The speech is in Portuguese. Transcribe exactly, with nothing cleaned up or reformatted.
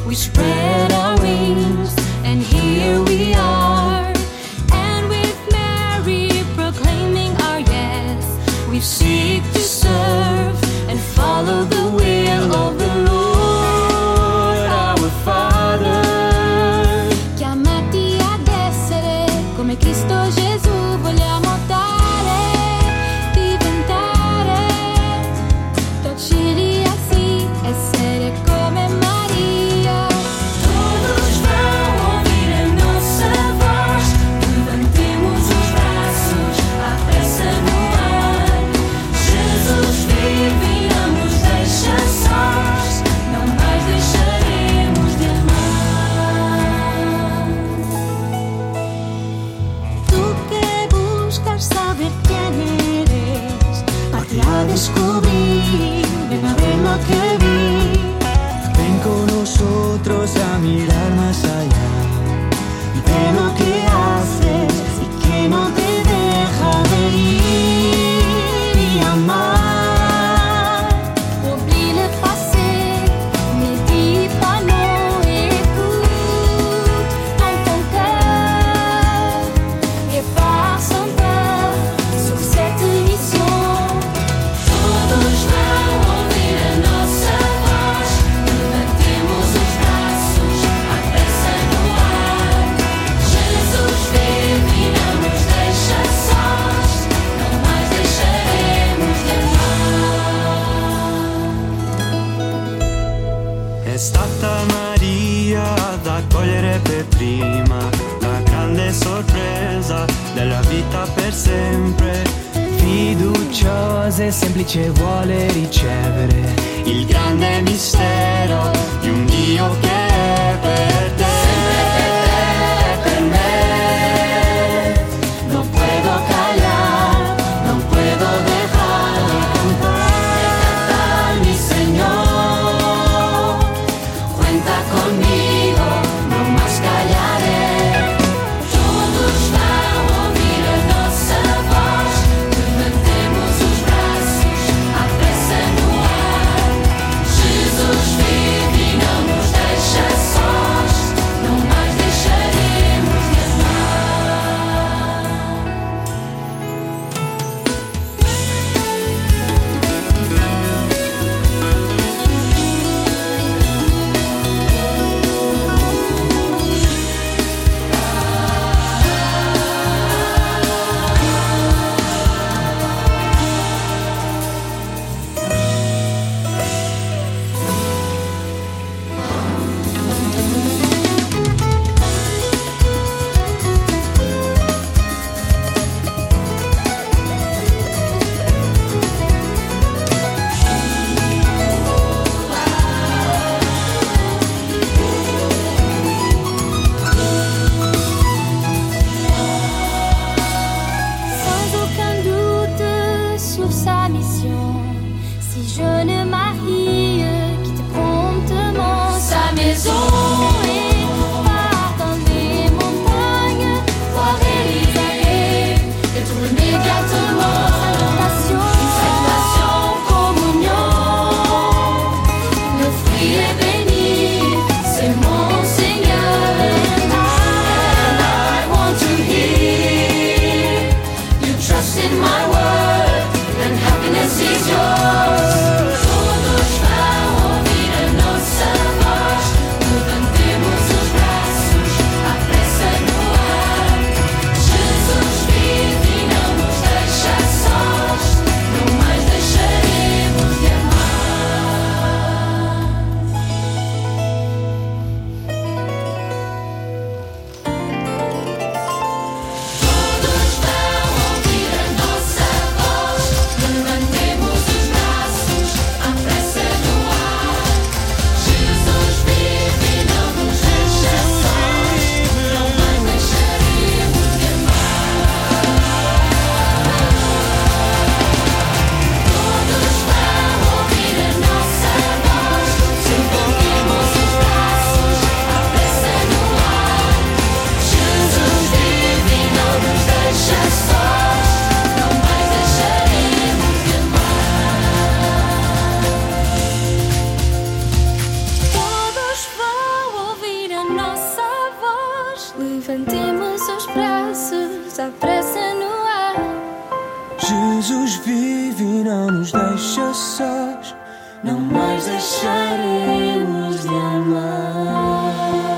We spread our wings, and here we are. And with Mary proclaiming our yes, we seek to serve and follow the will of the Lord, our Father. Chiamati ad essere come Cristo Gesù, vogliamo dare, diventare docili assim, essere come Maria. Todos vão ouvir a nossa voz, levantemos os braços, a peça no ar. Jesus vive e não nos deixa sós, não mais deixaremos de amar. Tu que buscas saber quién eres, parte a descubrir, ven a ver lo que vi. Ven con nosotros a mirar más allá De lo que haces y que no te deja de ir y amar. Oublie le passé, médite panneau, écoute dans ton cœur et pars sans peur sur cette mission. Todos vão ouvir a nossa voz, levantemos os braços, a peça no ar. Jesus vive e não nos deixa sós, não mais deixaremos de amar. È stata Maria ad accogliere per prima la grande sorpresa della vita per sempre. Fiduciosa e semplice vuole ricevere il grande mistero di un Dio che è per te. Per me No puedo callar, no puedo dejar de cantar, de cantar mi Señor. Cuenta conmigo, no más callaré. Todos vão ouvir a nossa voz, levantemos os braços, a peça no ar. Jesus vive e Jesus vive e não nos deixa sós, não mais deixaremos de amar.